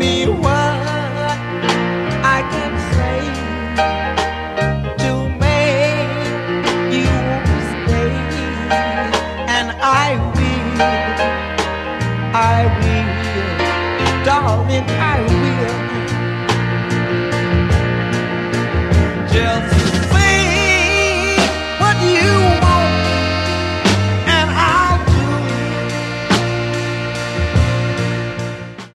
me what I can say to make you stay, and I will, darling, I will.